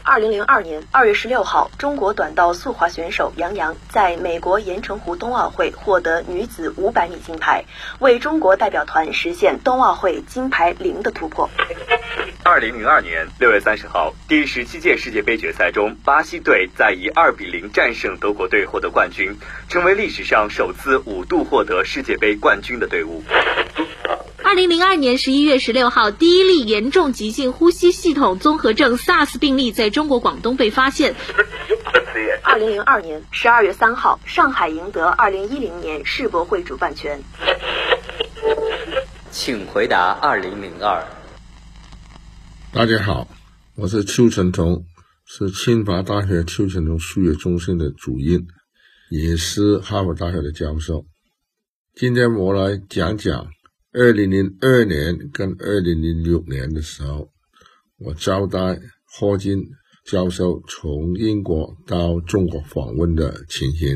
2002年2月16号，中国短道速滑选手杨洋在美国盐城湖冬奥会获得女子500米金牌，为中国代表团实现冬奥会金牌0的突破。 2002年6月30号，第17届世界杯决赛中，巴西队在以2-0战胜德国队获得冠军，成为历史上首次5度获得世界杯冠军的队伍。 2002年11月16号，第一例严重急性呼吸系统综合症 SARS 病例在中国广东被发现。 2002年12月3号，上海赢得2010年世博会主办权。 请回答2002。 大家好，我是邱成桐，是清华大学邱成桐数学中心的主任，也是哈佛大学的教授。今天我来讲讲2002年跟2006年的时候，我招待霍金教授从英国到中国访问的情形。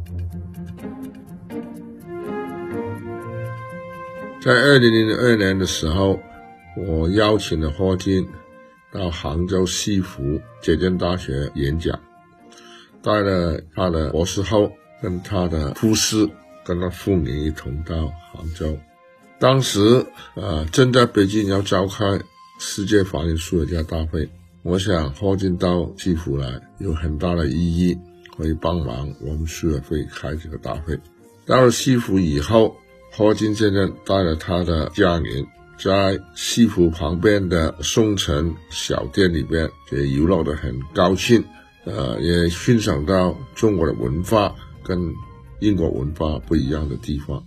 在2002年的时候，我邀请了霍金到杭州西湖浙江大学演讲，带了他的博士后跟他的护士跟他父母一同到杭州。当时正在北京要召开世界法定数学家大会，我想霍金到西湖来有很大的意义，可以帮忙我们数学会开这个大会。到了西湖以后，霍金先生带了他的家人在西湖旁边的松城小店里边也游乐得很高兴，也欣赏到中国的文化跟英国文化不一样的地方。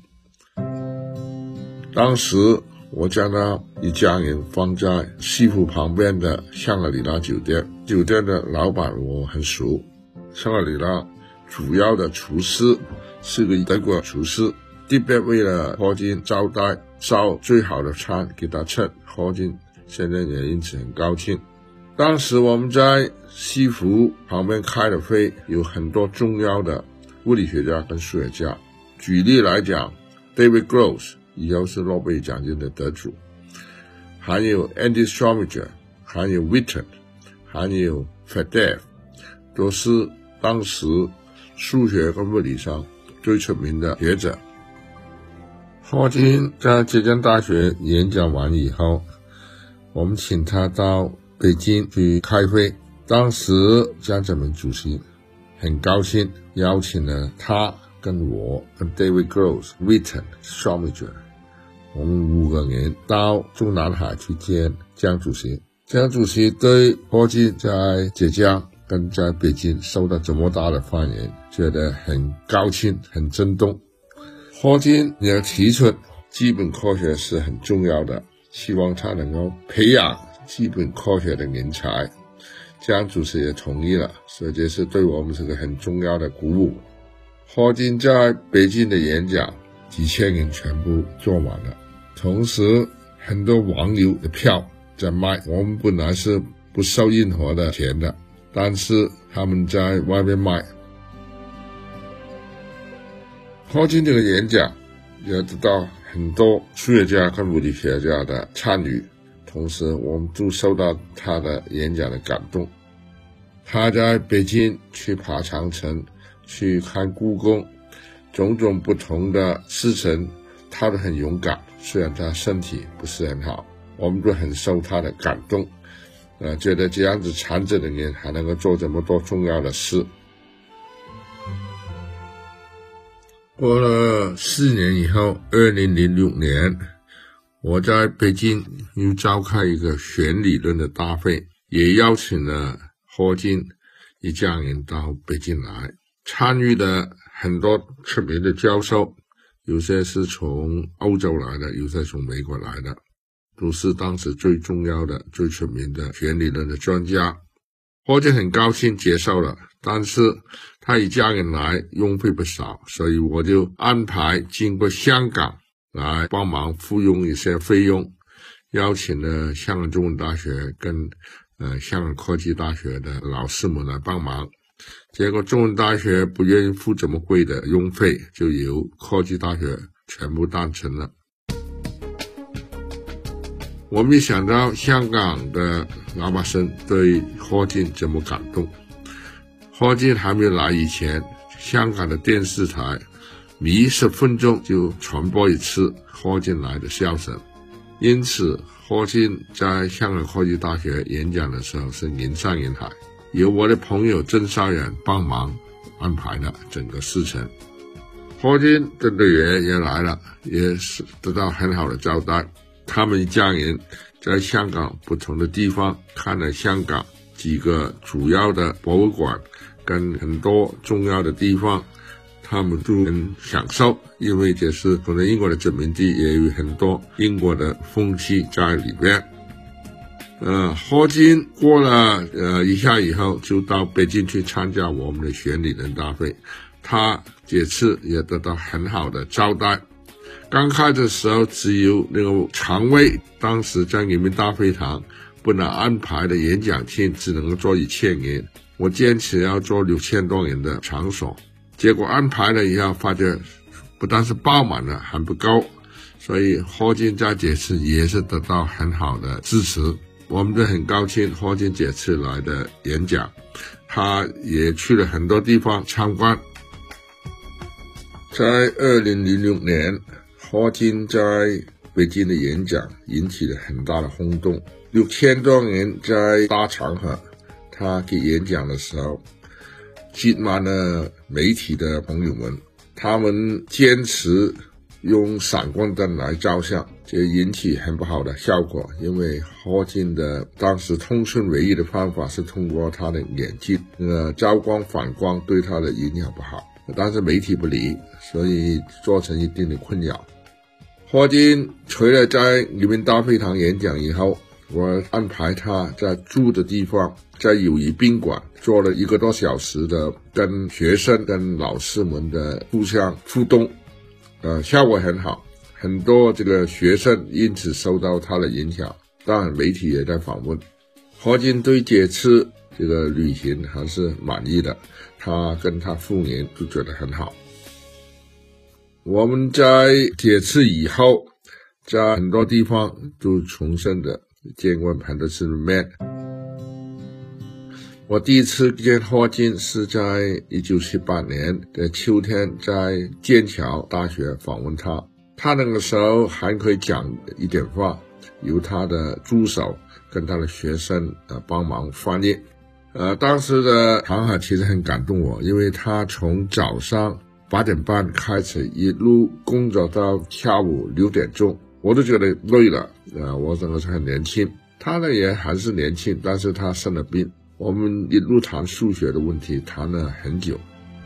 当时我将他一家人放在西湖旁边的香格里拉酒店，酒店的老板我很熟，香格里拉主要的厨师是个德国厨师，特别为了霍金招待烧最好的餐给他吃，霍金先生也因此很高兴。当时我们在西湖旁边开的会有很多重要的物理学家跟数学家，举例来讲 David Gross 以后是诺贝尔奖金的得主，还有 Andy Schlesinger， 还有 Witten， 还有 Faddeev， 都是当时数学跟物理上最出名的学者。霍金在浙江大学演讲完以后，我们请他到北京去开会，当时江泽民主席很高兴邀请了他跟我跟 David Gross、Witten、Schlesinger， 我们5个人到中南海去见江主席。江主席对霍金在浙江跟在北京受到这么大的欢迎觉得很高兴很震动。霍金也提出基本科学是很重要的，希望他能够培养基本科学的人才，江主席也同意了，所以这是对我们是个很重要的鼓舞。霍金在北京的演讲几千人全部坐满了，同时很多网友的票在卖，我们本来是不收任何的钱的，但是他们在外面卖。霍金这个演讲也得到很多数学家跟物理学家的参与，同时我们都受到他的演讲的感动。他在北京去爬长城，去看故宫，种种不同的事情他都很勇敢，虽然他身体不是很好，我们都很受他的感动，觉得这样子残疾的人还能够做这么多重要的事。过了4年以后，2006年，我在北京又召开一个弦理论的大会，也邀请了霍金一家人到北京来，参与的很多出名的教授，有些是从欧洲来的，有些从美国来的，都是当时最重要的最出名的弦理论的专家。霍金很高兴接受了，但是他一家人来用费不少，所以我就安排经过香港来帮忙付用一些费用，邀请了香港中文大学跟香港科技大学的老师们来帮忙。结果中文大学不愿意付这么贵的用费，就由科技大学全部担承了。 我没想到香港的老百姓对霍金这么感动。霍金还没来以前，香港的电视台每10分钟就传播一次霍金来的笑声，因此霍金在香港科技大学演讲的时候是人山人海，由我的朋友郑少远帮忙安排了整个事程。霍金的女儿也来了，也是得到很好的招待。他们一家人在香港不同的地方看了香港几个主要的博物馆跟很多重要的地方，他们都很享受，因为这是可能英国的殖民地，也有很多英国的风气在里边。霍金过了一下以后，就到北京去参加我们的选理人大会，他这次也得到很好的招待。刚开始的时候只有那个常委，当时在人民大会堂本来安排的演讲厅只能够坐1000人，我坚持要坐6000多人的场所，结果安排了以后发觉不但是爆满了还不够，所以霍金在这次也是得到很好的支持。我们都很高兴霍金这次来的演讲，他也去了很多地方参观。在2006年，霍金在北京的演讲引起了很大的轰动，6000多人在大场合，他给演讲的时候挤满了媒体的朋友们，他们坚持用闪光灯来照相，这引起很不好的效果，因为霍金的当时通讯唯一的方法是通过他的眼镜，照光反光对他的影响不好，但是媒体不理，所以造成一定的困扰。霍金除了在人民大会堂演讲以后，我安排他在住的地方，在友谊宾馆做了1个多小时的跟学生跟老师们的互相互动，效果很好，很多这个学生因此受到他的影响，当然媒体也在访问。霍金对这次这个旅行还是满意的，他跟他夫人都觉得很好。我们在这次以后，在很多地方都重申的见过很多次面。我第一次见霍金是在1978年的秋天，在剑桥大学访问他，他那个时候还可以讲一点话，由他的助手跟他的学生帮忙翻译。当时的场合其实很感动我，因为他从早上8点半开始一路工作到下午6点钟，我都觉得累了。我整个是很年轻，他呢也还是年轻，但是他生了病，我们一路谈数学的问题，谈了很久。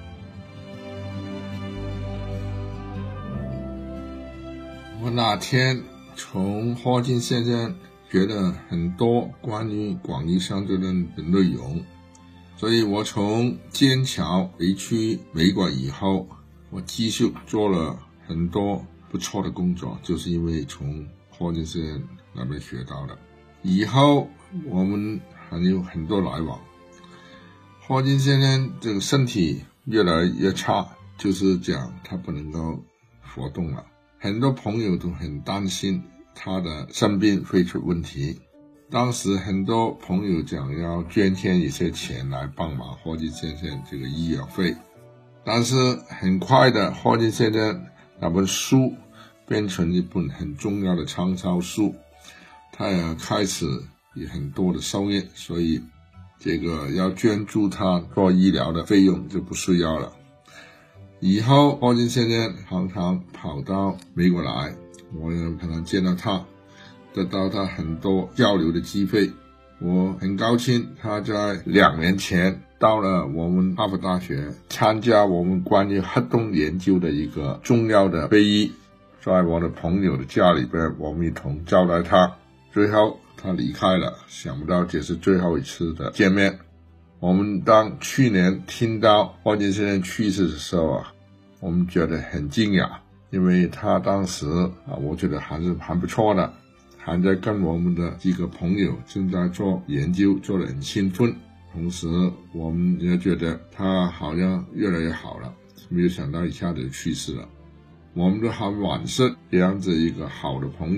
我那天从霍金先生学了很多关于广义相对论的内容，所以我从剑桥回去美国以后，我继续做了很多不错的工作，就是因为从霍金先生那边学到的。以后我们还有很多来往。霍金先生这个身体越来越差，就是讲他不能够活动了，很多朋友都很担心他的生病会出问题。当时很多朋友讲要捐献一些钱来帮忙霍金先生这个医疗费，但是很快的霍金先生那本书变成一本很重要的畅销书，他也开始有很多的收益，所以这个要捐助他做医疗的费用就不需要了。以后霍金先生常常跑到美国来，我也可能见到他，得到他很多交流的机会。我很高兴他在2年前到了我们哈佛大学参加我们关于黑洞研究的一个重要的会议，在我的朋友的家里边，我们一同招待他。最后他离开了，想不到这是最后一次的见面。我们当去年听到霍金先生去世的时候我们觉得很惊讶，因为他当时我觉得还是很不错的，还在跟我们的几个朋友正在做研究，做得很兴奋。同时我们也觉得他好像越来越好了，没有想到一下子就去世了。我们都很惋惜这样子一个好的朋友，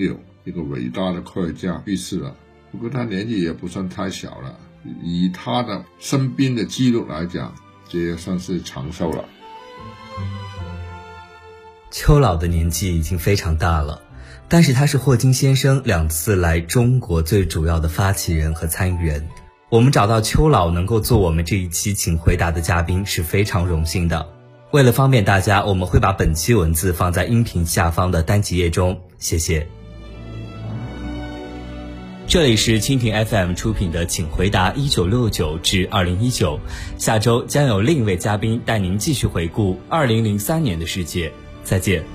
一个伟大的科学家去世了。不过他年纪也不算太小了，以他的生病的记录来讲，这也算是长寿了。 邱老的年纪已经非常大了，但是他是霍金先生2次来中国最主要的发起人和参与人。我们找到邱老能够做我们这一期请回答的嘉宾是非常荣幸的。为了方便大家，我们会把本期文字放在音频下方的单集页中，谢谢。这里是蜻蜓 FM 出品的请回答1969至2019，下周将有另一位嘉宾带您继续回顾2003年的世界，再见。